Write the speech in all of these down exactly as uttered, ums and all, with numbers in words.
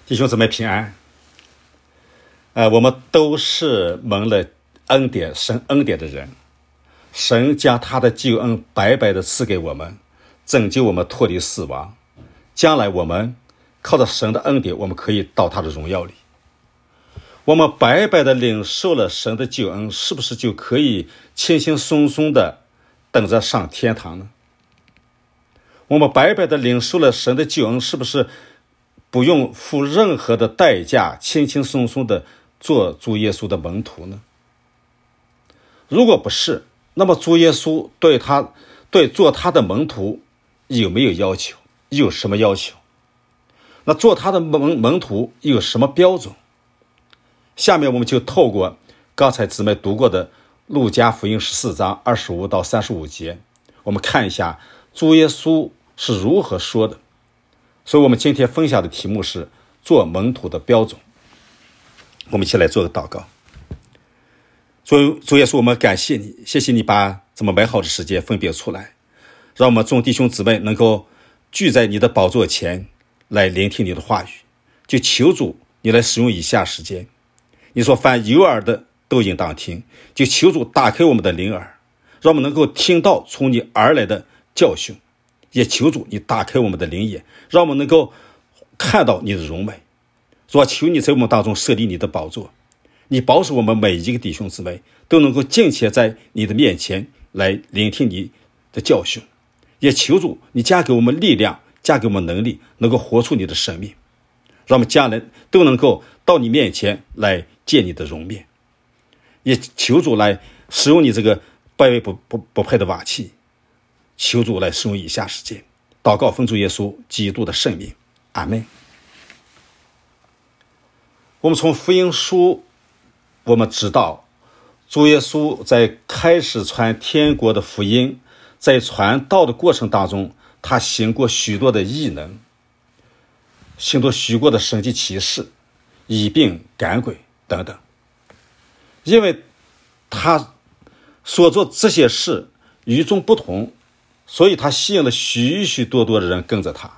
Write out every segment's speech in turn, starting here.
弟兄姊妹平安。呃，我们都是蒙了恩典、神恩典的人，神将他的救恩白白的赐给我们，拯救我们脱离死亡。将来我们靠着神的恩典，我们可以到他的荣耀里。我们白白的领受了神的救恩，是不是就可以轻轻松松的等着上天堂呢？我们白白的领受了神的救恩，是不是不用付任何的代价，轻轻松松的做主耶稣的门徒呢？如果不是，那么主耶稣对他对做他的门徒有没有要求？有什么要求？那做他的门门徒有什么标准？下面我们就透过刚才姊妹读过的路加福音十四章二十五到三十五节，我们看一下主耶稣是如何说的。所以我们今天分享的题目是做门徒的标准。我们一起来做个祷告。主主耶稣，我们感谢你，谢谢你把这么美好的时间分别出来，让我们众弟兄姊妹能够聚在你的宝座前来聆听你的话语。就求主你来使用以下时间，你说凡有耳的都应当听，就求主打开我们的灵耳，让我们能够听到从你而来的教训，也求主你打开我们的灵眼，让我们能够看到你的荣美。主啊，求你在我们当中设立你的宝座，你保守我们每一个弟兄姊妹都能够敬虔在你的面前来聆听你的教训，也求主你加给我们力量，加给我们能力，能够活出你的生命，让我们将来都能够到你面前来见你的容面。也求主来使用你这个卑微不不不配的瓦器，求主来使用以下时间。祷告奉主耶稣基督的圣名，阿们。我们从福音书我们知道，主耶稣在开始传天国的福音，在传道的过程当中，他行过许多的异能，行过许多的神迹奇事，医病赶鬼等等。因为他所做这些事与众不同，所以他吸引了许许多多的人跟着他。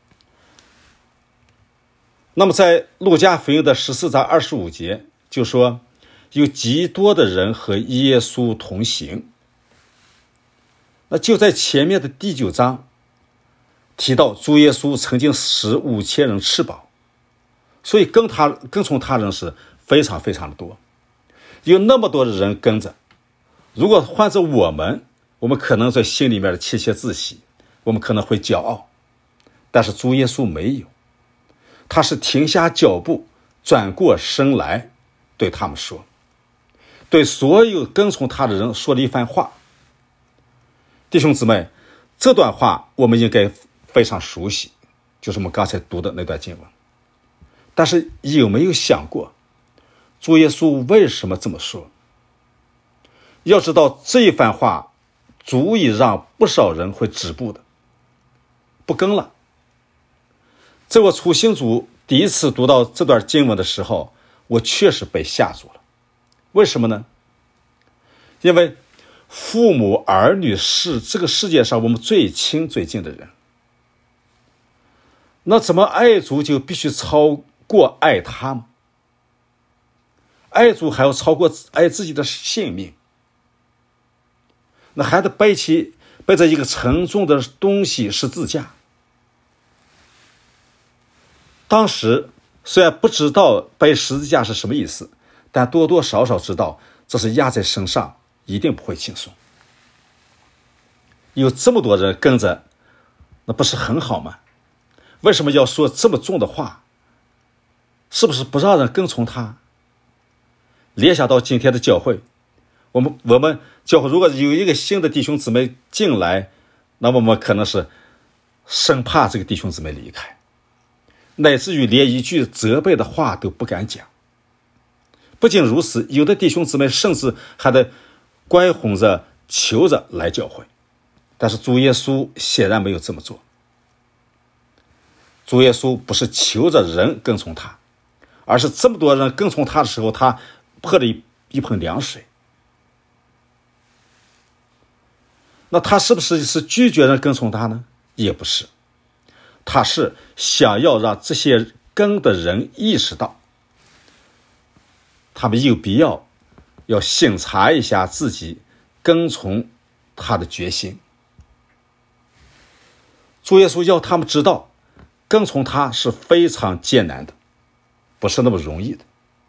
那么在路加福音的十四章二十五节就说，有极多的人和耶稣同行。那就在前面的第九章提到，主耶稣曾经使五千人吃饱，所以跟他跟从他人是非常非常的多，有那么多的人跟着。如果换着我们，我们可能在心里面窃窃自喜，我们可能会骄傲，但是主耶稣没有，他是停下脚步，转过身来对他们说，对所有跟从他的人说了一番话。弟兄姊妹，这段话我们应该非常熟悉，就是我们刚才读的那段经文。但是有没有想过主耶稣为什么这么说？要知道这一番话足以让不少人会止步的，不跟了。在我初信主第一次读到这段经文的时候，我确实被吓住了。为什么呢？因为父母儿女是这个世界上我们最亲最近的人，那怎么爱主就必须超过爱他吗？爱主还要超过爱自己的性命，那还得背起背着一个沉重的东西，十字架。当时虽然不知道背十字架是什么意思，但多多少少知道这是压在身上，一定不会轻松。有这么多人跟着，那不是很好吗？为什么要说这么重的话？是不是不让人跟从他？联想到今天的教会，我们我们教会如果有一个新的弟兄姊妹进来，那么我们可能是生怕这个弟兄姊妹离开，乃至于连一句责备的话都不敢讲。不仅如此，有的弟兄姊妹甚至还得乖哄着求着来教会。但是主耶稣显然没有这么做。主耶稣不是求着人跟从他，而是这么多人跟从他的时候，他泼了一一盆凉水。那他是不是是拒绝人跟从他呢？也不是，他是想要让这些跟的人意识到，他们有必要要审查一下自己跟从他的决心。主耶稣要他们知道，跟从他是非常艰难的，不是那么容易的。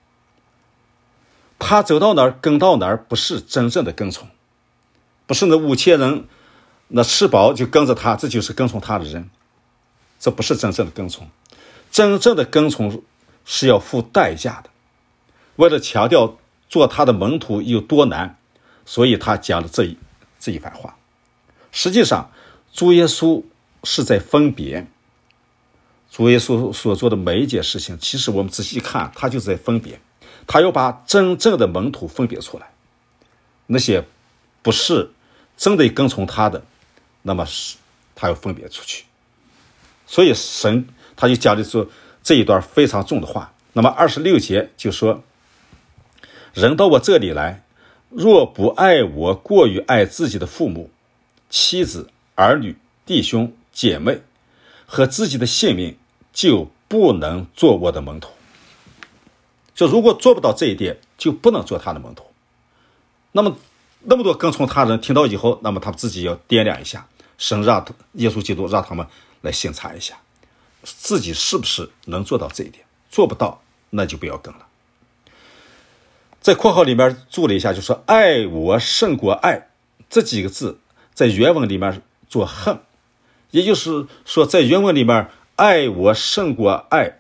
他走到哪儿跟到哪儿，不是真正的跟从，不是那五千人那吃饱就跟着他，这就是跟从他的人，这不是真正的跟从。真正的跟从是要付代价的。为了强调做他的门徒有多难，所以他讲了这一这一番话。实际上主耶稣是在分别，主耶稣所做的每一件事情，其实我们仔细看，他就是在分别。他要把真正的门徒分别出来，那些不是真的跟从他的，那么他要分别出去。所以神他就讲的说这一段非常重的话。那么二十六节就说，人到我这里来，若不爱我过于爱自己的父母、妻子、儿女、弟兄、姐妹和自己的性命，就不能做我的门徒。就如果做不到这一点，就不能做他的门徒。那么那么多跟从他人听到以后，那么他们自己要掂量一下，神让耶稣基督让他们来审查一下，自己是不是能做到这一点。做不到，那就不要跟了。在括号里面注了一下，就说爱我胜过爱，这几个字在原文里面做恨，也就是说在原文里面爱我胜过爱，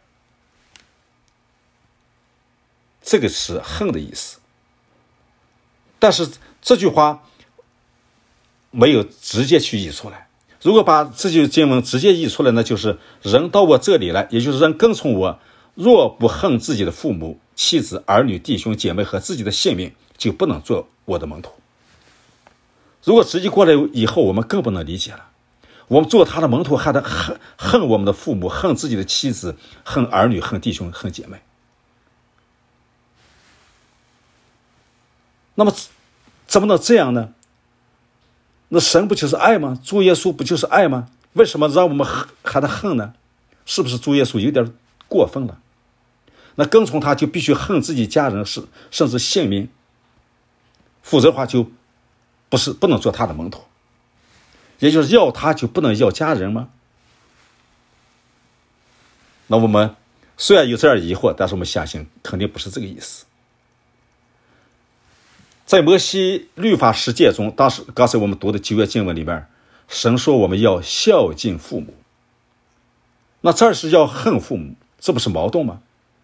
这个是恨的意思。但是这句话没有直接去译出来。如果把这句经文直接译出来，那就是人到我这里来，也就是人跟从我，若不恨自己的父母、妻子、儿女、弟兄、姐妹和自己的性命，就不能做我的门徒。如果直接过来以后，我们更不能理解了。我们做他的门徒，还得恨恨我们的父母，恨自己的妻子，恨儿女，恨弟兄，恨姐妹。那么怎么能这样呢？那神不就是爱吗？主耶稣不就是爱吗？为什么让我们还得恨呢？是不是主耶稣有点过分了？那跟从他就必须恨自己家人，是甚至性命，否则的话就不是不能做他的门徒。也就是要他就不能要家人吗？那我们虽然有这样疑惑，但是我们相信肯定不是这个意思。在摩西律法十诫中，当时刚才我们读的旧约经文里面，神说我们要孝敬父母，那这是要恨父母，这不是矛盾吗？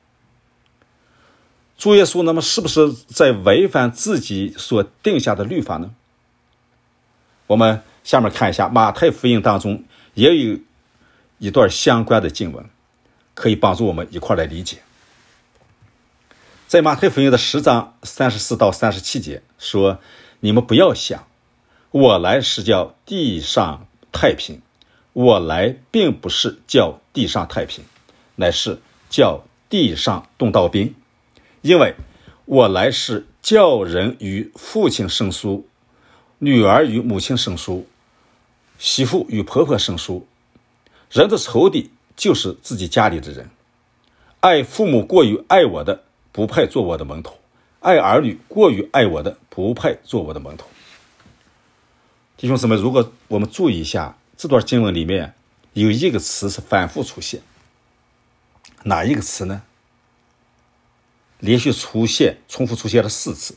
主耶稣那么是不是在违反自己所定下的律法呢？我们下面看一下马太福音当中也有一段相关的经文，可以帮助我们一块来理解。在马太福音的十章三十四到三十七节说，你们不要想我来是叫地上太平，我来并不是叫地上太平，乃是叫地上动刀兵。因为我来是叫人与父亲生疏，女儿与母亲生疏，媳妇与婆婆生疏。人的仇敌就是自己家里的人。爱父母过于爱我的，不配做我的门徒；爱儿女过于爱我的，不配做我的门徒。弟兄姊妹，如果我们注意一下，这段经文里面有一个词是反复出现，哪一个词呢？连续出现重复出现了四次，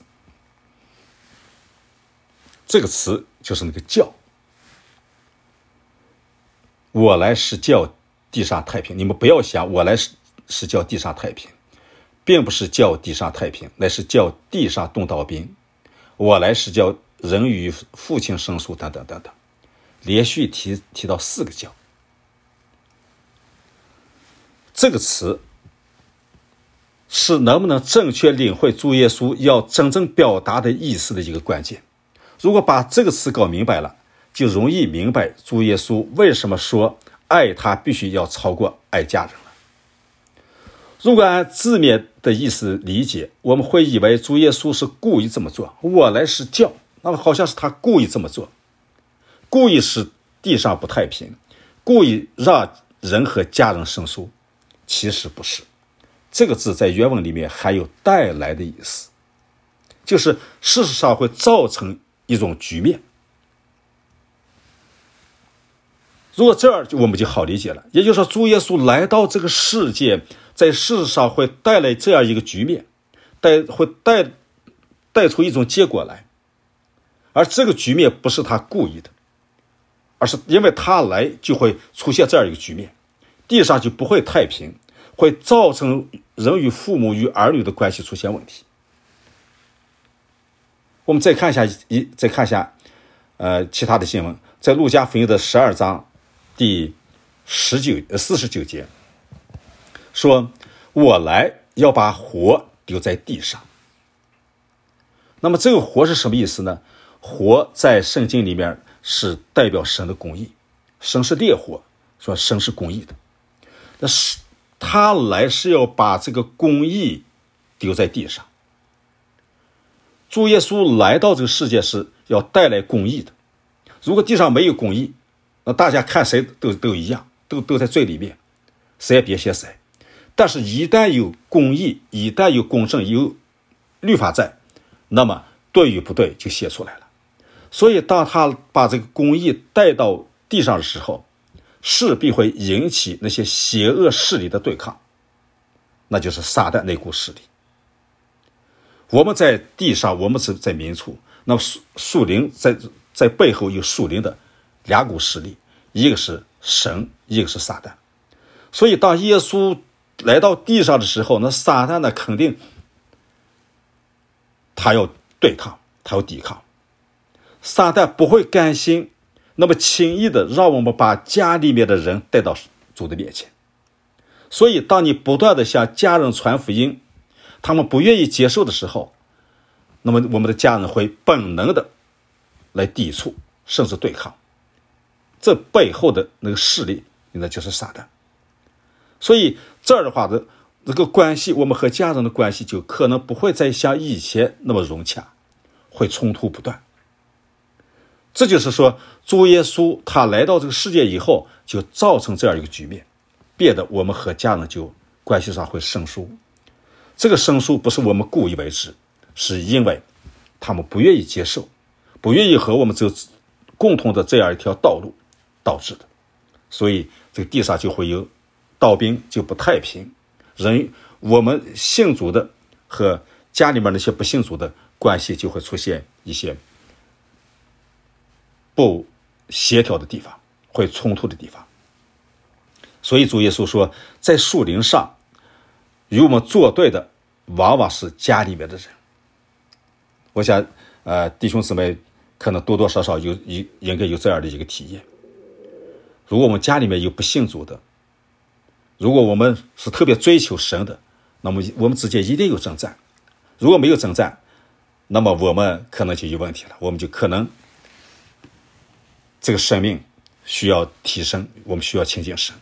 这个词就是那个叫。我来是叫地上太平，你们不要想我来是是叫地上太平，并不是叫地上太平，乃是叫地上动刀兵。我来是叫人与父亲生疏，等等等等，连续提提到四个叫。这个词是能不能正确领会主耶稣要真正表达的意思的一个关键。如果把这个词搞明白了，就容易明白主耶稣为什么说爱他必须要超过爱家人了。如果按字面的意思理解，我们会以为主耶稣是故意这么做，我来是叫，那么好像是他故意这么做，故意使地上不太平，故意让人和家人生疏， 其实不是。这个字在原文里面还有带来的意思，就是事实上会造成一种局面。如果这儿我们就好理解了，也就是说主耶稣来到这个世界，在事实上会带来这样一个局面，带会带带出一种结果来，而这个局面不是他故意的，而是因为他来就会出现这样一个局面，地上就不会太平，会造成人与父母与儿女的关系出现问题。我们再看一下一再看一下呃其他的新闻，在路加福音的十二章第十九呃四十九节说，我来要把火丢在地上。那么这个火是什么意思呢？火在圣经里面是代表神的公义，神是烈火，说神是公义的，那是他来是要把这个公义丢在地上。主耶稣来到这个世界是要带来公义的，如果地上没有公义，那大家看谁都都一样，都都在罪里面，谁也别写谁。但是一旦有公义，一旦有公正，有律法在，那么对与不对就写出来了。所以当他把这个公义带到地上的时候，势必会引起那些邪恶势力的对抗，那就是撒旦那股势力。我们在地上，我们是在民处，那么属灵在在背后有属灵的两股势力，一个是神，一个是撒旦。所以当耶稣来到地上的时候，那撒旦呢肯定他要对抗，他要抵抗。撒旦不会甘心那么轻易的让我们把家里面的人带到主的面前。所以当你不断的向家人传福音，他们不愿意接受的时候，那么我们的家人会本能的来抵触甚至对抗，这背后的那个势力那就是撒旦。所以这儿的话的这个关系，我们和家人的关系就可能不会再像以前那么融洽，会冲突不断。这就是说主耶稣他来到这个世界以后，就造成这样一个局面，变得我们和家人就关系上会生疏。这个生疏不是我们故意为之，是因为他们不愿意接受，不愿意和我们走共同的这样一条道路导致的。所以这个地上就会有道兵，就不太平，人我们信主的和家里面那些不信主的关系就会出现一些不协调的地方，会冲突的地方。所以主耶稣说，在属灵上与我们作对的往往是家里面的人。我想呃，弟兄姊妹可能多多少少有应应该有这样的一个体验。如果我们家里面有不信主的，如果我们是特别追求神的，那么我们之间一定有征战。如果没有征战，那么我们可能就有问题了，我们就可能这个生命需要提升，我们需要亲近神。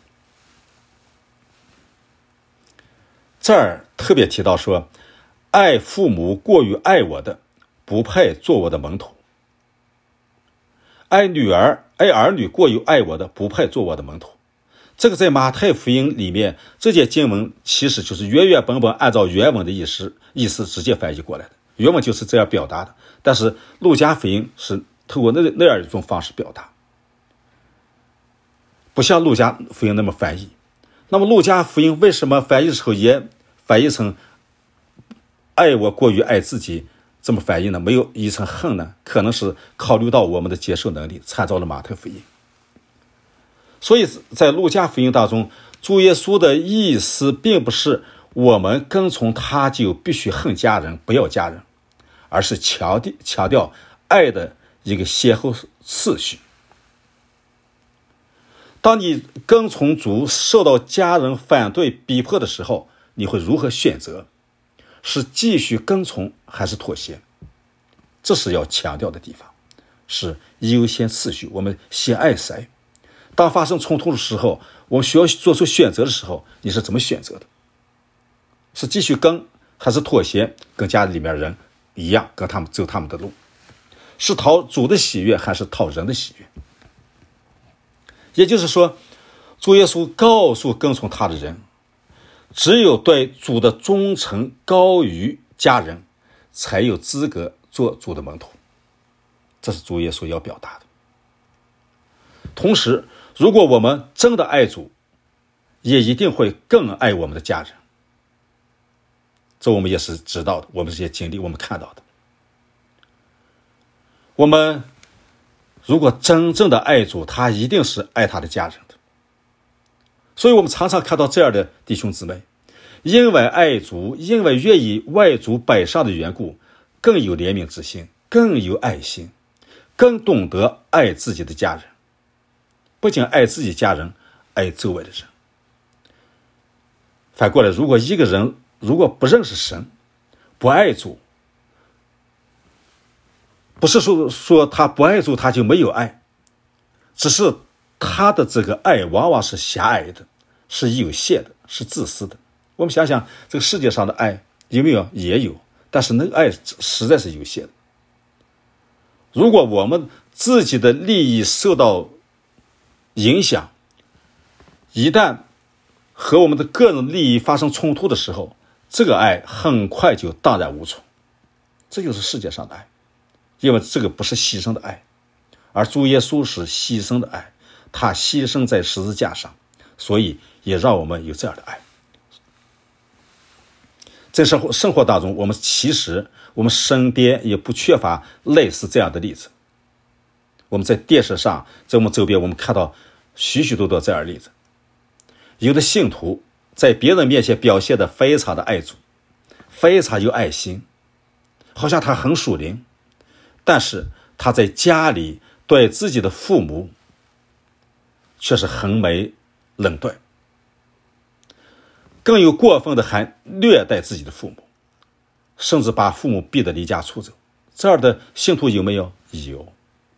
这儿特别提到说，爱父母过于爱我的，不配做我的门徒；爱女儿爱儿女过于爱我的，不配做我的门徒。这个在马太福音里面，这节经文其实就是原原本本按照原文的意思意思直接翻译过来的，原文就是这样表达的。但是路加福音是透过那那样一种方式表达，不像路加福音那么翻译。那么路加福音为什么翻译的时候也翻译成爱我过于爱自己这么翻译呢？没有译成恨呢？可能是考虑到我们的接受能力，参照了马太福音。所以在路加福音当中，主耶稣的意思并不是我们跟从他就必须恨家人不要家人，而是强调强调爱的一个先后次序。当你跟从主受到家人反对逼迫的时候，你会如何选择？是继续跟从还是妥协？这是要强调的地方，是优先次序，我们先爱谁。当发生冲突的时候，我们需要做出选择的时候，你是怎么选择的？是继续跟还是妥协，跟家里面人一样，跟他们走他们的路？是讨主的喜悦还是讨人的喜悦？也就是说，主耶稣告诉跟从他的人， 只有对主的忠诚高于家人，才有资格做主的门徒。这是主耶稣要表达的。同时，如果我们真的爱主，也一定会更爱我们的家人。这我们也是知道的，我们这些经历我们看到的。我们如果真正的爱主，他一定是爱他的家人的。所以我们常常看到这样的弟兄姊妹，因为爱主，因为愿意为主摆上的缘故，更有怜悯之心，更有爱心，更懂得爱自己的家人。不仅爱自己家人，爱周围的人。反过来，如果一个人如果不认识神，不爱主，不是说说他不爱主他就没有爱，只是他的这个爱往往是狭隘的，是有限的，是自私的。我们想想这个世界上的爱有没有？也有，但是那个爱实在是有限的。如果我们自己的利益受到影响，一旦和我们的个人利益发生冲突的时候，这个爱很快就荡然无存。这就是世界上的爱，因为这个不是牺牲的爱，而主耶稣是牺牲的爱，他牺牲在十字架上，所以也让我们有这样的爱。在生活生活当中，我们其实我们身边也不缺乏类似这样的例子。我们在电视上，在我们周边，我们看到许许多多这样的例子。有的信徒在别人面前表现得非常的爱主，非常有爱心，好像他很属灵，但是他在家里对自己的父母却是横眉冷对，更有过分的还虐待自己的父母，甚至把父母逼得离家出走。这样的信徒有没有？有。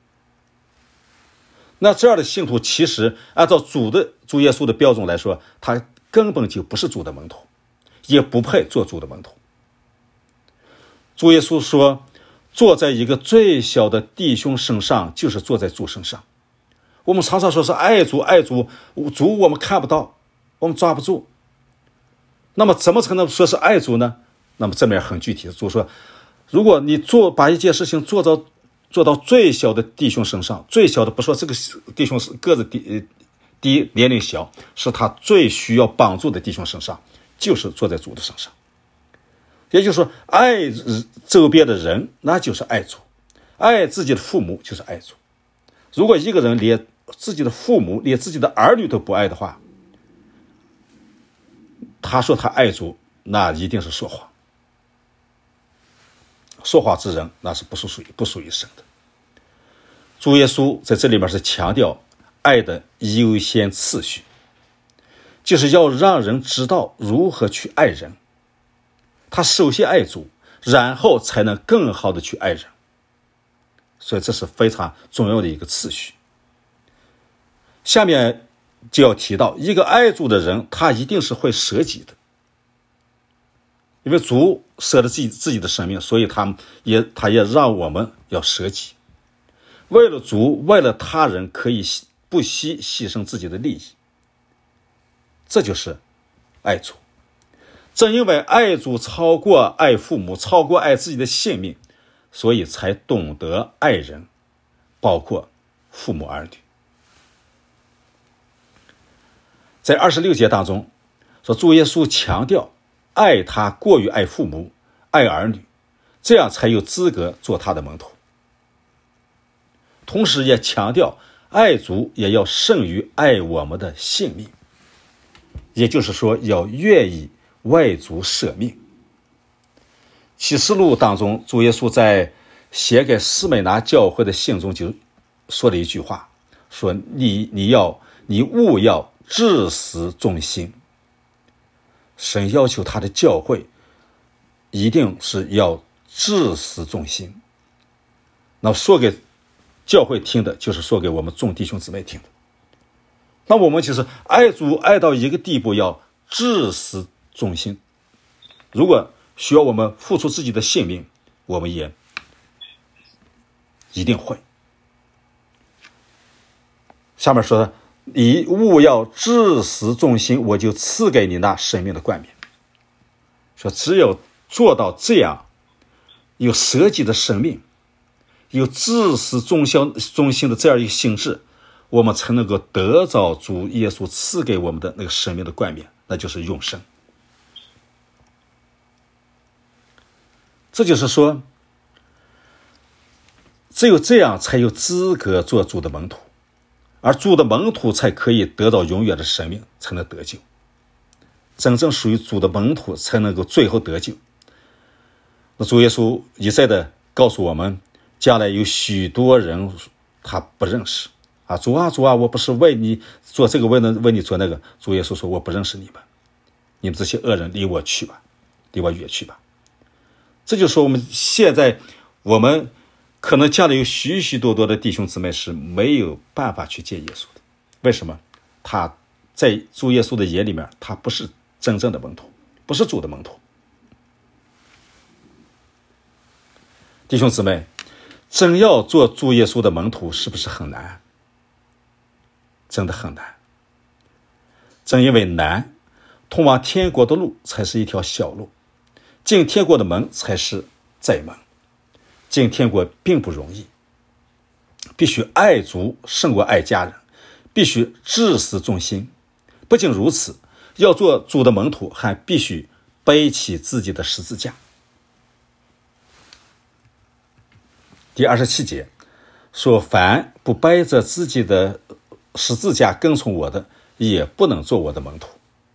那这样的信徒其实按照主的主耶稣的标准来说，他根本就不是主的门徒，也不配做主的门徒。主耶稣说，坐在一个最小的弟兄身上，就是坐在主身上。我们常常说是爱主爱主，主我们看不到，我们抓不住。那么怎么才能说是爱主呢？那么这面很具体的，主说，如果你做把一件事情做到做到最小的弟兄身上，最小的不说这个弟兄是个子低低年龄小，是他最需要帮助的弟兄身上，就是坐在主的身上。也就是说，爱周边的人，那就是爱主；爱自己的父母，就是爱主。如果一个人连自己的父母、连自己的儿女都不爱的话，他说他爱主，那一定是说谎。说谎之人，那是不属于不属于神的。主耶稣在这里面是强调爱的优先次序，就是要让人知道如何去爱人。他首先爱主，然后才能更好的去爱人。所以这是非常重要的一个次序。下面就要提到，一个爱主的人，他一定是会舍己的。因为主舍了自己自己的生命，所以他也他也让我们要舍己，为了主，为了他人，可以不惜牺牲自己的利益。这就是爱主。正因为爱主超过爱父母，超过爱自己的性命，所以才懂得爱人，包括父母儿女。在二十六节当中说，主耶稣强调爱他过于爱父母、爱儿女，这样才有资格做他的门徒。同时也强调爱主也要胜于爱我们的性命，也就是说要愿意为主舍命。启示录当中，主耶稣在写给士美拿教会的信中就说了一句话，说你你要你务要至死忠心。神要求他的教会一定是要至死忠心。那说给教会听的，就是说给我们众弟兄姊妹听的。那我们就是爱主爱到一个地步，要至死忠心。如果需要我们付出自己的性命，我们也一定会。下面说你务要治死众心，我就赐给你那生命的冠冕。说只有做到这样，有舍己的生命，有治死众心众心的这样一个心智，我们才能够得着主耶稣赐给我们的那个生命的冠冕，那就是永生。这就是说，只有这样才有资格做主的门徒，而主的门徒才可以得到永远的生命，才能得救。真正属于主的门徒才能够最后得救。那主耶稣一再的告诉我们，将来有许多人他不认识啊，主啊主啊，我不是为你做这个，为了为你做那个。主耶稣说，我不认识你们，你们这些恶人离我去吧，离我远去吧。这就说我们现在我们可能将来有许许多多的弟兄姊妹是没有办法去见耶稣的。为什么？他在主耶稣的眼里面，他不是真正的门徒，不是主的门徒。弟兄姊妹，真要做主耶稣的门徒，是不是很难？真的很难。正因为难，通往天国的路才是一条小路，进天国的门才是窄门。进天国并不容易，必须爱主胜过爱家人，必须治死众心。不仅如此，要做主的门徒，还必须背起自己的十字架。第二十七节说，凡不背着自己的十字架跟从我的，也不能做我的门徒。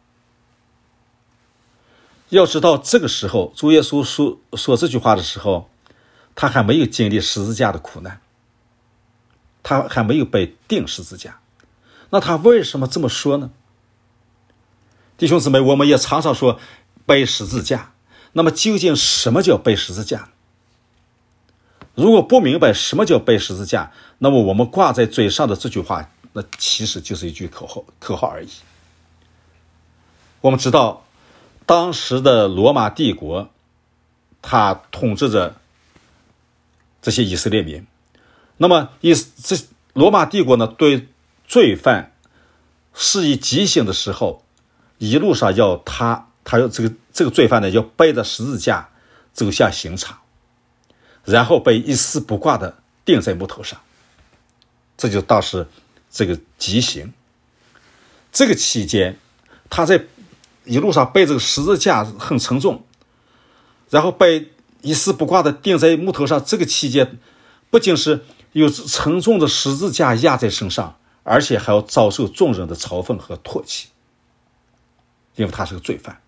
要知道这个时候主耶稣 说, 说这句话的时候，他还没有经历十字架的苦难，他还没有被钉十字架。那他为什么这么说呢？弟兄姊妹，我们也常常说背十字架，那么究竟什么叫背十字架？如果不明白什么叫背十字架，那么我们挂在嘴上的这句话，那其实就是一句口号口号而已。我们知道当时的罗马帝国，他统治着这些以色列民。那么以这罗马帝国呢，对罪犯施以极刑的时候，一路上要他他这个这个罪犯呢，要背着十字架走向刑场，然后被一丝不挂的钉在木头上。这就当时这个极刑。这个期间，他在一路上背这个十字架很沉重，然后被一丝不挂的钉在木头上。这个期间不仅是有沉重的十字架压在身上，而且还要遭受众人的嘲讽和唾弃，因为他是个罪犯。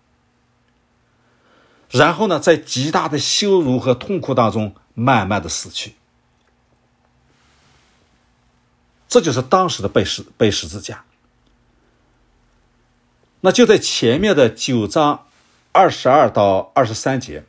然后呢，在极大的羞辱和痛苦当中慢慢的死去。这就是当时的背十背十字架。那就在前面的九章二十二到二十三节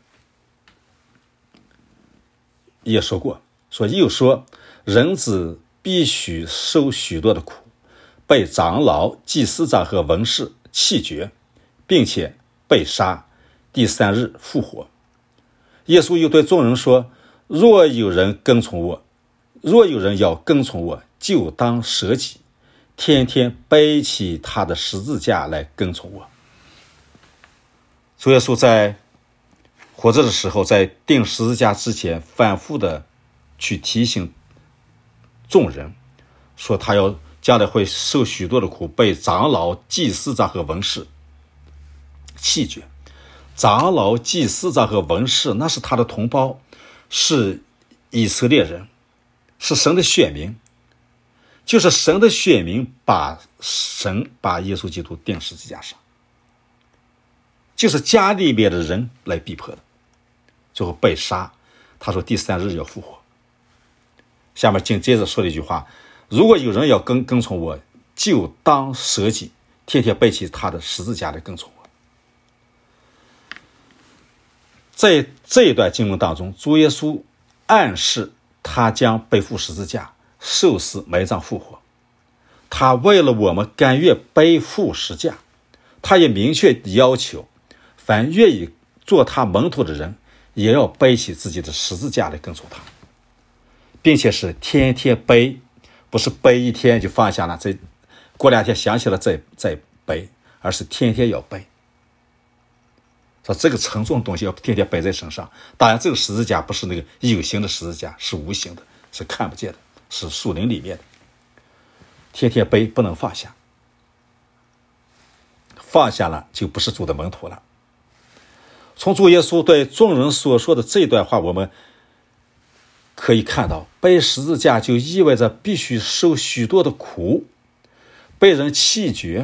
也说过，说又说人子必须受许多的苦，被长老、祭司长和文士弃绝，并且被杀，第三日复活。耶稣又对众人说，若有人跟从我，若有人要跟从我，就当舍己，天天背起他的十字架来跟从我。主耶稣在活着的时候，在钉十字架之前反复的去提醒众人，说他要将来会受许多的苦，被长老、祭司长和文士弃绝。长老、祭司长和文士，那是他的同胞，是以色列人，是神的选民。就是神的选民把神把耶稣基督钉十字架上，就是家里面的人来逼迫的，最后被杀。他说第三日要复活。下面紧接着说了一句话，如果有人要跟跟从我，就当舍己，天天背起他的十字架来跟从我。在这一段经文当中，主耶稣暗示他将背负十字架，受死、埋葬、复活。他为了我们甘愿背负十架，他也明确要求凡愿意做他门徒的人，也要背起自己的十字架来跟从他，并且是天天背，不是背一天就放下了，再过两天想起了再再背，而是天天要背。说这个沉重的东西要天天背在身上。当然，这个十字架不是那个有形的十字架，是无形的，是看不见的，是属灵里面的。天天背，不能放下，放下了就不是主的门徒了。从主耶稣对众人所说的这段话，我们可以看到，背十字架就意味着必须受许多的苦，被人弃绝。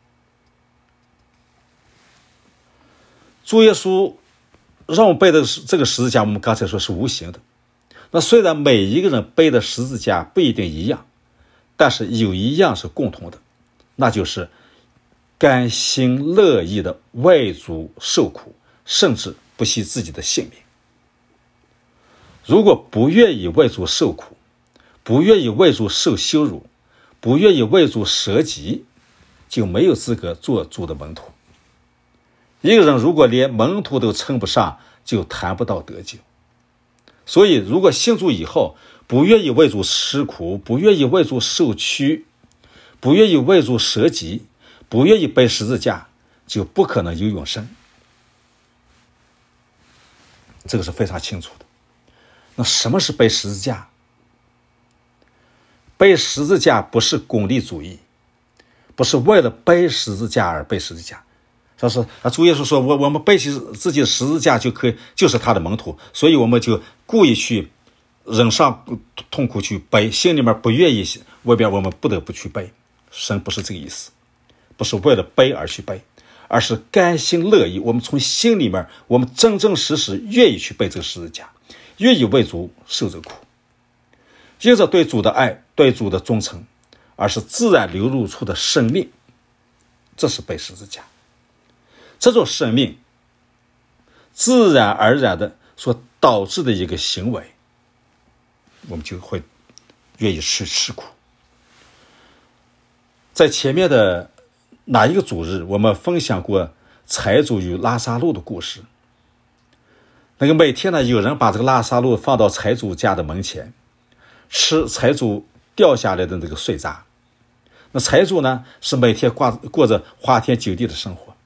主耶稣让我们背的这个十字架，我们刚才说是无形的。那虽然每一个人背的十字架不一定一样，但是有一样是共同的，那就是甘心乐意的为主受苦，甚至不惜自己的性命。如果不愿意为主受苦，不愿意为主受羞辱，不愿意为主舍己，就没有资格做主的门徒。一个人如果连门徒都称不上，就谈不到得救。所以如果信主以后不愿意为主吃苦，不愿意为主受屈，不愿意为主舍己，不愿意背十字架，就不可能有永生。这个是非常清楚的。那什么是背十字架？背十字架不是功利主义，不是为了背十字架而背十字架。说是啊，主耶稣说，我我们背起自己的十字架就可以，就是他的门徒，所以我们就故意去忍上痛苦去背，心里面不愿意，外边我们不得不去背。神不是这个意思，不是为了背而去背，而是甘心乐意，我们从心里面，我们真真实实愿意去背这个十字架，愿意为主受这苦，因着对主的爱，对主的忠诚，而是自然流露出的生命，这是背十字架。这种生命自然而然的所导致的一个行为，我们就会愿意去吃苦。在前面的哪一个主日，我们分享过财主与拉撒路的故事。那个每天呢，有人把这个拉撒路放到财主家的门前，吃财主掉下来的那个碎渣。那财主呢，是每天过过着花天酒地的生活。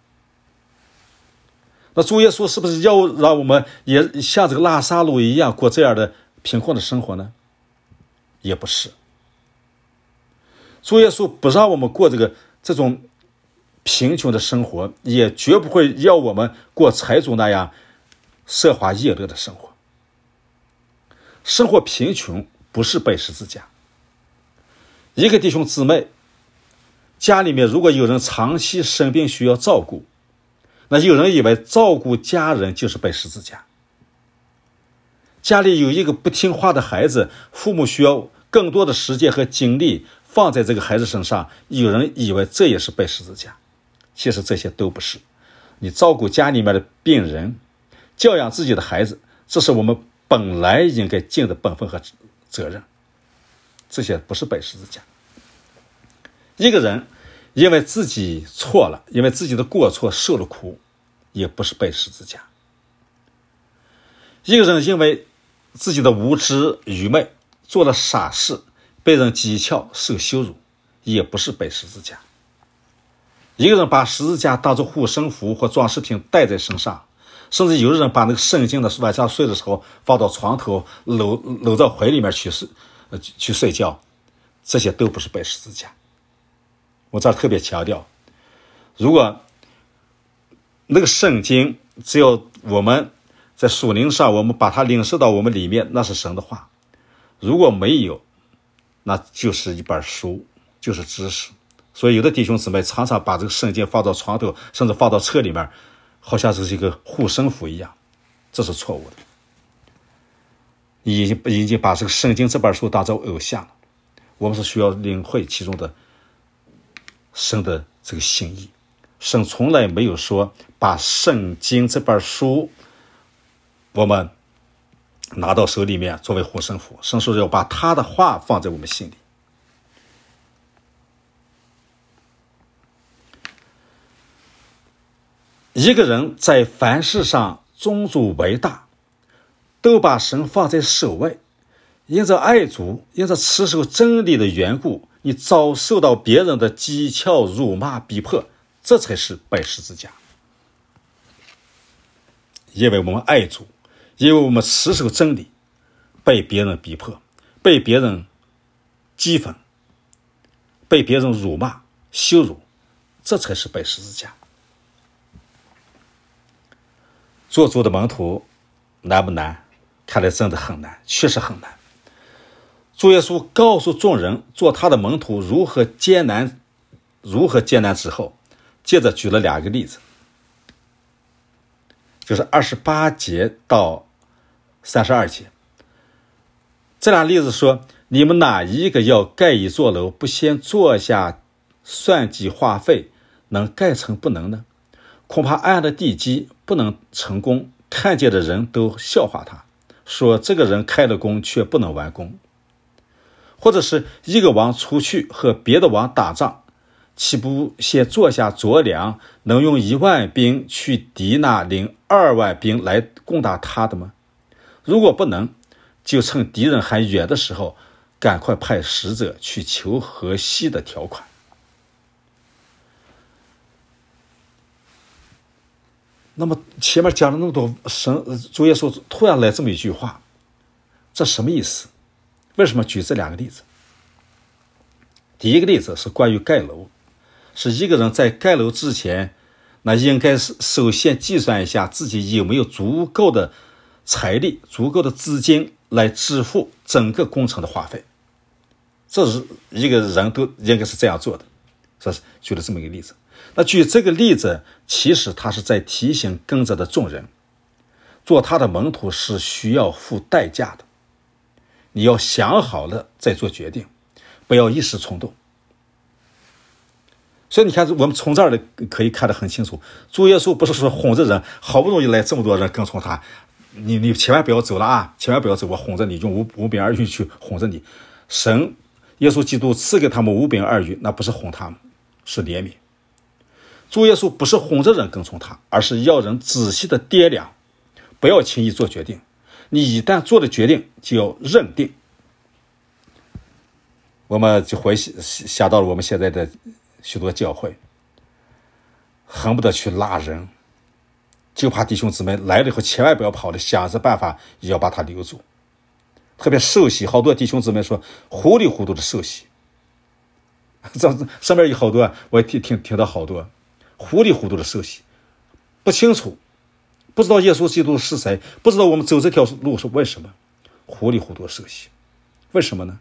那主耶稣是不是要让我们也像这个拉撒路一样过这样的贫困的生活呢？也不是。主耶稣不让我们过这个这种贫穷的生活，也绝不会要我们过财主那样奢华夜乐的生活。生活贫穷不是背十字架。一个弟兄姊妹家里面如果有人长期生病需要照顾，那有人以为照顾家人就是背十字架。家里有一个不听话的孩子，父母需要更多的时间和精力放在这个孩子身上，有人以为这也是背十字架。其实这些都不是。你照顾家里面的病人，教养自己的孩子，这是我们本来应该尽的本分和责任，这些不是背十字架。一个人因为自己错了，因为自己的过错受了苦，也不是背十字架。一个人因为自己的无知愚昧做了傻事，被人讥诮受羞辱，也不是背十字架。一个人把十字架当作护身符或装饰品带在身上，甚至有的人把那个圣经的晚上睡的时候放到床头搂搂到怀里面去睡、呃、去睡觉，这些都不是背十字架。我这儿特别强调，如果那个圣经只有我们在属灵上我们把它领受到我们里面，那是神的话。如果没有，那就是一本书，就是知识。所以有的弟兄姊妹常常把这个圣经放到床头，甚至放到车里面，好像是一个护身符一样，这是错误的。已经已经把这个圣经这本书当作偶像了。我们是需要领会其中的神的这个心意。神从来没有说把圣经这本书我们拿到手里面作为护身符，神说要把他的话放在我们心里。一个人在凡事上宗主为大，都把神放在首位， 因着爱主，因着持守真理的缘故，你遭受到别人的讥诮、辱骂、逼迫，这才是拜十字架。因为我们爱主，因为我们持守真理，被别人逼迫，被别人讥讽，被别人辱骂、羞辱，这才是拜十字架。做主的门徒难不难？看来真的很难，确实很难。主耶稣告诉众人做他的门徒如何艰难，如何艰难之后，接着举了两个例子，就是二十八节到三十二节。这俩例子说，你们哪一个要盖一座楼，不先坐下算计话费，能盖成不能呢？恐怕安了地基不能成功，看见的人都笑话他，说这个人开了工却不能完工。或者是一个王出去和别的王打仗，岂不先坐下酌量，能用一万兵去敌那领二万兵来攻打他的吗？如果不能，就趁敌人还远的时候，赶快派使者去求和息的条款。那么前面讲了那么多，神主耶稣突然来这么一句话，这什么意思？为什么举这两个例子？第一个例子是关于盖楼，是一个人在盖楼之前，那应该是首先计算一下自己有没有足够的财力、足够的资金来支付整个工程的花费。这是一个人都应该是这样做的。这是举了这么一个例子。那举这个例子，其实他是在提醒跟着的众人，做他的门徒是需要付代价的。你要想好了再做决定，不要一时冲动。所以你看，我们从这儿的可以看得很清楚，主耶稣不是说哄着人，好不容易来这么多人跟从他，你你千万不要走了啊，千万不要走，我哄着你，用五五饼二鱼去哄着你。神耶稣基督赐给他们五饼二鱼，那不是哄他们，是怜悯。主耶稣不是哄着人跟从他，而是要人仔细的掂量，不要轻易做决定。你一旦做了决定，就要认定。我们就回想到了我们现在的许多教会，恨不得去拉人，就怕弟兄姊妹来了以后千万不要跑了，想着办法也要把他留住。特别受洗，好多弟兄姊妹说糊里糊涂的受洗，这上面有好多，我听听听到好多糊里糊涂的受洗，不清楚，不知道耶稣基督是谁，不知道我们走这条路是为什么，糊里糊涂的受洗，为什么呢？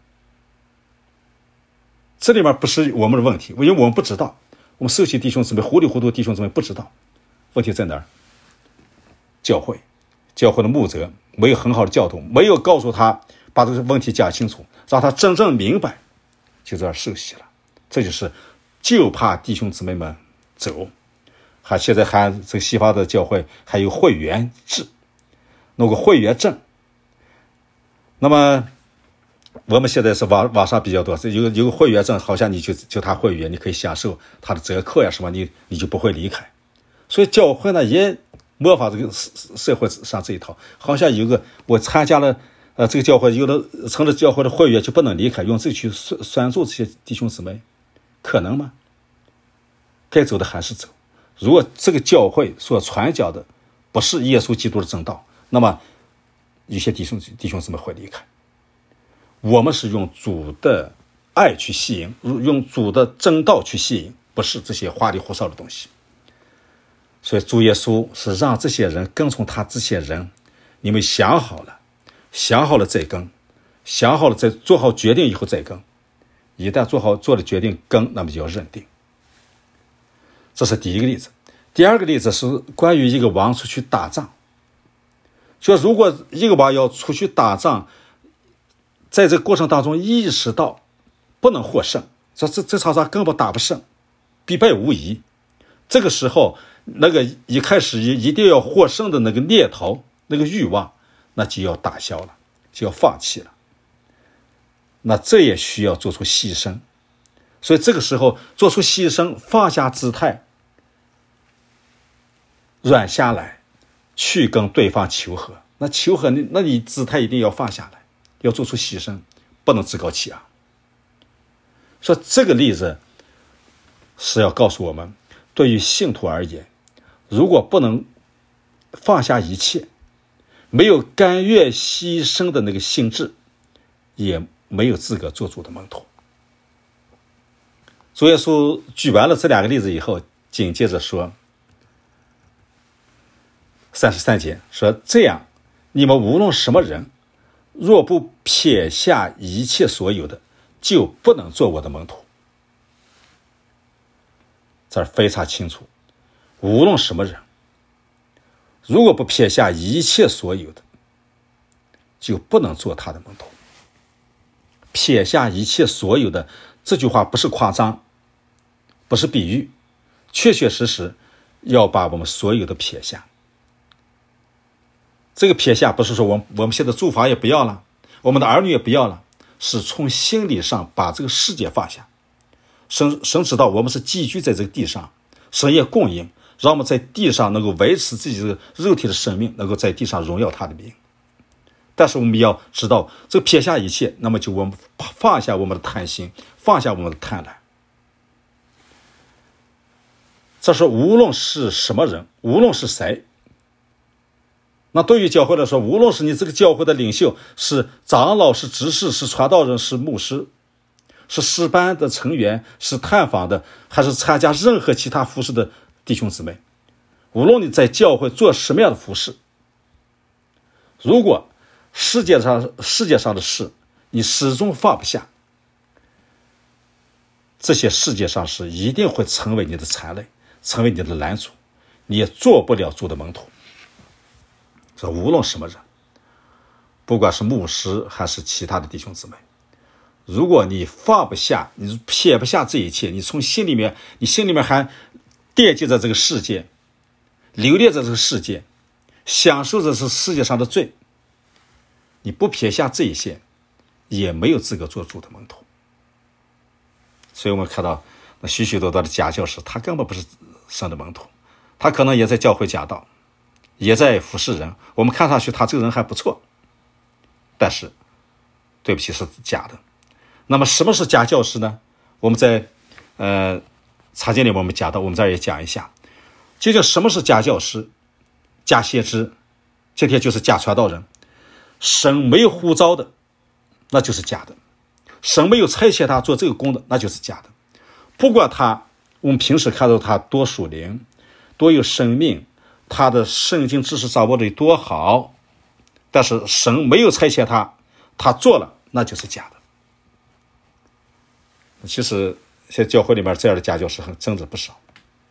这里面不是我们的问题，因为我们不知道，我们受洗弟兄姊妹糊里糊涂弟兄姊妹不知道，问题在哪儿？教会教会的牧者没有很好的教导，没有告诉他把这个问题讲清楚，让他真正明白，就这样受洗了。这就是就怕弟兄姊妹们走，还现在还这个西方的教会还有会员制，弄个会员证。那么我们现在是网网上比较多，有有个会员证，好像你就就他会员，你可以享受他的折扣呀什么，你你就不会离开。所以教会呢也模仿这个社会上这一套，好像有个我参加了呃这个教会，有了成了教会的会员就不能离开，用这个去拴拴住这些弟兄姊妹，可能吗？该走的还是走。如果这个教会所传教的不是耶稣基督的正道，那么有些弟兄弟兄姊妹会离开。我们是用主的爱去吸引，用主的正道去吸引，不是这些花里胡哨的东西。所以主耶稣是让这些人跟从他，这些人你们想好了想好了再跟，想好了再做好决定以后再跟，一旦做好做了决定跟，那么就要认定。这是第一个例子。第二个例子是关于一个王出去打仗，就如果一个王要出去打仗，在这个过程当中意识到不能获胜，这这这场仗根本打不胜，必败无疑，这个时候那个一开始一定要获胜的那个念头，那个欲望，那就要打消了，就要放弃了。那这也需要做出牺牲，所以这个时候做出牺牲，放下姿态，软下来，去跟对方求和。那求和，那你姿态一定要放下来， 要做出牺牲，不能自高气昂。说这个例子是要告诉我们，对于信徒而言，如果不能放下一切，没有甘愿牺牲的那个心智，也没有资格做主的门徒。主耶稣举完了这两个例子以后，紧接着说三十三节，说这样你们无论什么人，若不撇下一切所有的，就不能做我的门徒。这儿非常清楚，无论什么人，如果不撇下一切所有的，就不能做他的门徒。撇下一切所有的这句话不是夸张，不是比喻，确确实实要把我们所有的撇下。这个撇下不是说我们我们现在住房也不要了，我们的儿女也不要了，是从心理上把这个世界放下。神神知道我们是寄居在这个地上，神也供应，让我们在地上能够维持自己的肉体的生命，能够在地上荣耀他的名。但是我们要知道，这个撇下一切，那么就我们放下我们的贪心，放下我们的贪婪。这是无论是什么人，无论是谁，那对于教会来说，无论是你这个教会的领袖，是长老，是执事，是传道人，是牧师，是诗班的成员，是探访的，还是参加任何其他服事的弟兄姊妹，无论你在教会做什么样的服事，如果世界上世界上的事你始终放不下，这些世界上事一定会成为你的残累，成为你的拦阻，你也做不了主的门徒。这无论什么人，不管是牧师还是其他的弟兄姊妹，如果你放不下，你撇不下这一切，你从心里面你心里面还惦记着这个世界，留恋着这个世界，享受着这世界上的罪，你不撇下这一些，也没有资格做主的门徒。所以我们看到那许许多多的假教师，他根本不是神的门徒，他可能也在教会讲道，也在服侍人，我们看上去他这个人还不错，但是对不起，是假的。那么什么是假教师呢？我们在呃查经里我们讲到，我们这儿也讲一下，究竟什么是假教师、假先知，今天就是假传道人。神没有呼召的，那就是假的；神没有差遣他做这个工的，那就是假的。不管他我们平时看到他多属灵，多有生命，他的圣经知识掌握的多好，但是神没有差遣他，他做了，那就是假的。其实现在教会里面这样的假教师很真的不少，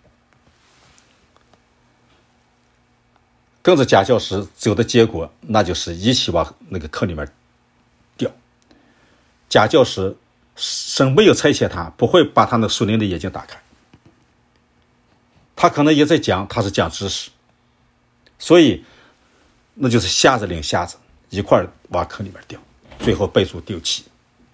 跟着假教师走的结果，那就是一起往那个坑里面掉。假教师神没有差遣他，不会把他那属灵的眼睛打开，他可能也在讲，他是讲知识，所以那就是瞎子领瞎子一块往坑里面掉，最后被主丢弃。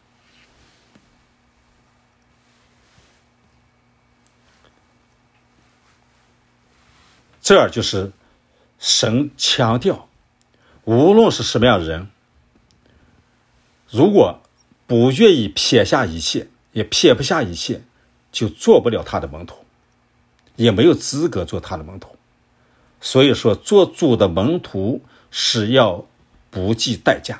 这儿就是神强调，无论是什么样的人，如果不愿意撇下一切，也撇不下一切，就做不了他的门徒，也没有资格做他的门徒。所以说，做主的门徒是要不计代价。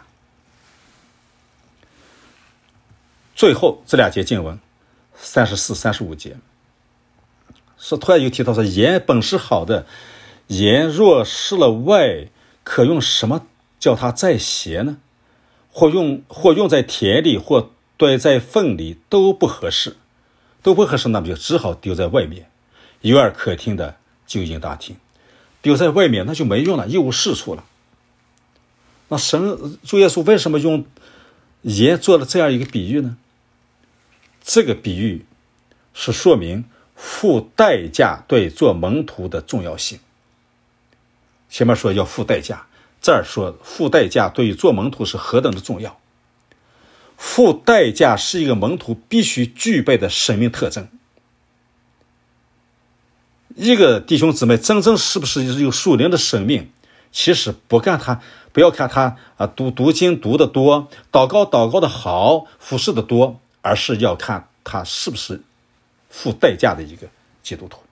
最后这两节经文三十四、三十五节是突然又提到说，盐本是好的，盐若失了味，可用什么叫它再邪呢？或用或用在田里，或堆在粪里，都不合适，都不合适，那么就只好丢在外面。有耳可听的就应当听，丢在外面那就没用了，一无是处了。那神主耶稣为什么用盐做了这样一个比喻呢？这个比喻是说明付代价对做门徒的重要性。前面说要付代价，这儿说付代价对于做门徒是何等的重要。付代价是一个门徒必须具备的生命特征。一个弟兄姊妹真正是不是有属灵的生命， 其实不看他，不要看他啊读读经读得多，祷告祷告的好，服侍的多，而是要看他是不是付代价的一个基督徒。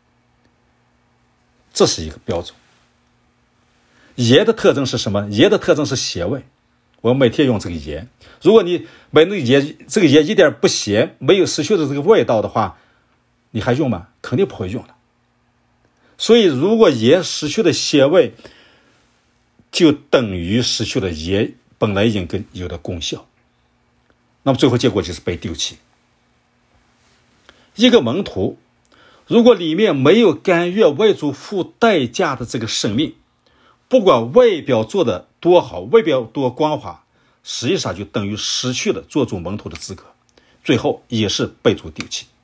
这是一个标准。盐的特征是什么？盐的特征是咸味。我每天用这个盐，如果你买那个盐，这个盐一点不咸，没有失去的这个味道的话，你还用吗？肯定不会用了。所以如果盐失去了咸味，就等于失去了盐本来应该有的功效，那么最后结果就是被丢弃。一个门徒如果里面没有甘愿为主付代价的这个生命，不管外表做的多好，外表多光滑，实际上就等于失去了做主门徒的资格，最后也是被主丢弃。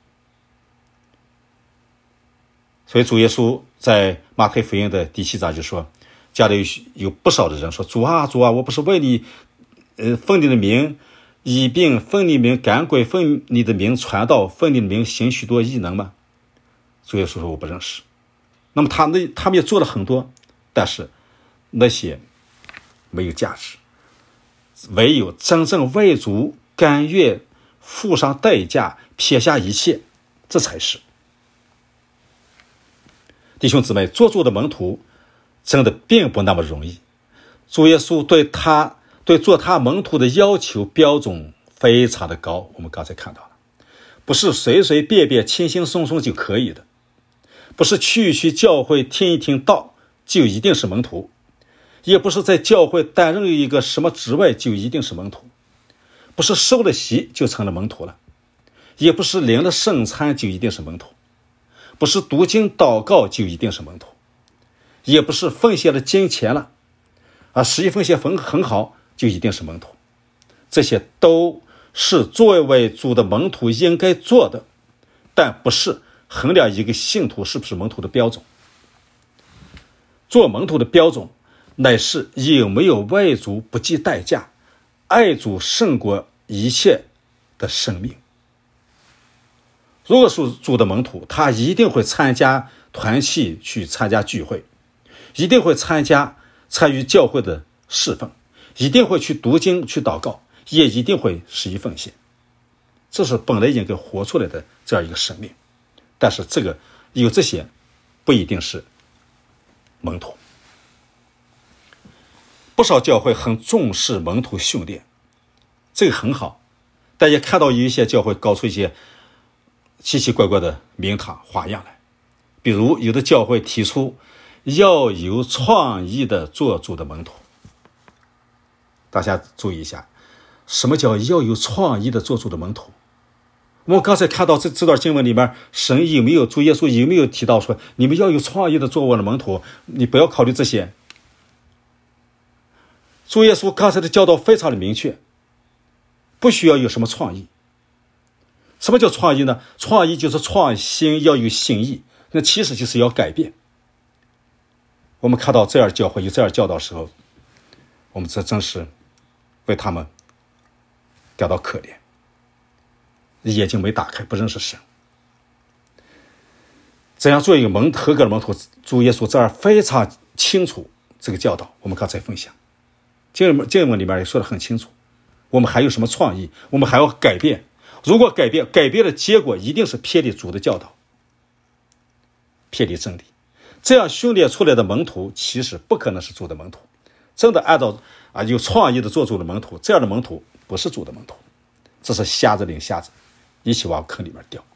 所以主耶稣在马太福音的第七章就说，家里有不少的人说，主啊主啊，我不是为你呃奉你的名医病，奉你的名赶鬼，奉你的名传道，奉你的名行许多异能吗？主耶稣说我不认识。那么他那他们也做了很多，但是那些没有价值，唯有真正为主甘愿付上代价，撇下一切，这才是。弟兄姊妹，做主的门徒真的并不那么容易。主耶稣对他对做他门徒的要求标准非常的高，我们刚才看到了，不是随随便便轻轻松松就可以的，不是去去教会听一听道就一定是门徒，也不是在教会担任一个什么职位就一定是门徒，不是受了洗就成了门徒了，也不是领了圣餐就一定是门徒，不是读经祷告就一定是门徒，也不是奉献了金钱了啊，实际奉献很很好就一定是门徒。这些都是作为主的门徒应该做的，但不是衡量一个信徒是不是门徒的标准。做门徒的标准乃是有没有为主不计代价，爱主胜过一切的生命。如果是主的门徒，他一定会参加团契，去参加聚会，一定会参加参与教会的侍奉，一定会去读经去祷告，也一定会施以奉献。这是本来应该活出来的这样一个生命。但是这个有这些不一定是门徒。不少教会很重视门徒训练，这个很好，但也看到有一些教会搞出一些奇奇怪怪的名堂花样来。比如有的教会提出要有创意的做主的门徒。大家注意一下，什么叫要有创意的做主的门徒？我们刚才看到这这段经文里面，神有没有主耶稣有没有提到说你们要有创意的做我的门徒？你不要考虑这些。主耶稣刚才的教导非常的明确，不需要有什么创意。什么叫创意呢？创意就是创新，要有新意，那其实就是要改变。我们看到这样教会有这样教导的时候，我们这真是为他们感到可怜，眼睛没打开，不认识神。怎样做一个蒙合格的门徒？主耶稣这儿非常清楚这个教导，我们刚才分享经文经文里面也说得很清楚。我们还有什么创意？我们还要改变。如果改变，改变的结果一定是偏离主的教导，偏离真理。这样训练出来的门徒其实不可能是主的门徒。真的按照啊有创意的做主的门徒，这样的门徒不是主的门徒，这是瞎子领瞎子，一起往坑里面掉。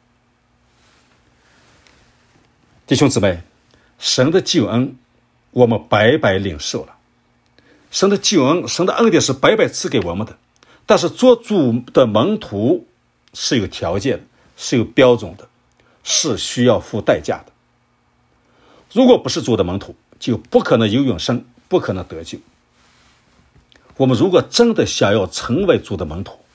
弟兄姊妹，神的救恩我们白白领受了，神的救恩，神的恩典是白白赐给我们的。但是做主的门徒是有条件的，是有标准的，是需要付代价的。如果不是主的门徒，就不可能有永生，不可能得救。我们如果真的想要成为主的门徒，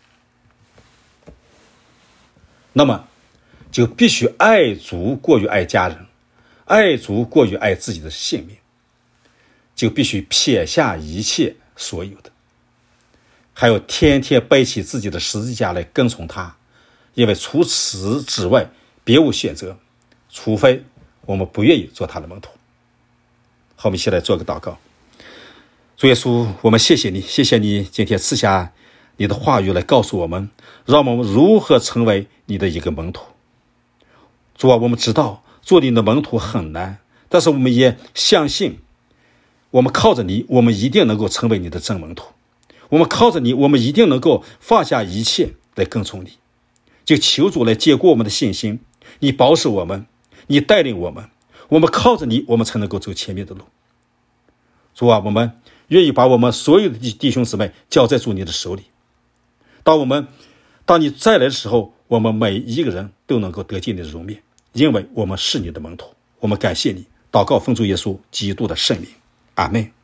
那么就必须爱主过于爱家人，爱主过于爱自己的性命，就必须撇下一切所有的，还有天天背起自己的十字架来跟从他，因为除此之外别无选择，除非我们不愿意做他的门徒。 好，我们一起来做个祷告。主耶稣，我们谢谢你，谢谢你今天赐下你的话语来告诉我们，让我们如何成为你的一个门徒。主啊，我们知道做你的门徒很难，但是我们也相信，我们靠着你，我们一定能够成为你的真门徒。我们靠着你，我们一定能够放下一切来跟从你。就求主来坚固我们的信心，你保守我们，你带领我们，我们靠着你，我们才能够走前面的路。主啊，我们愿意把我们所有的弟兄姊妹交在主你的手里。当我们当你再来的时候，我们每一个人都能够得见你的容面，因为我们是你的门徒。我们感谢你，祷告奉主耶稣基督的圣名，阿们。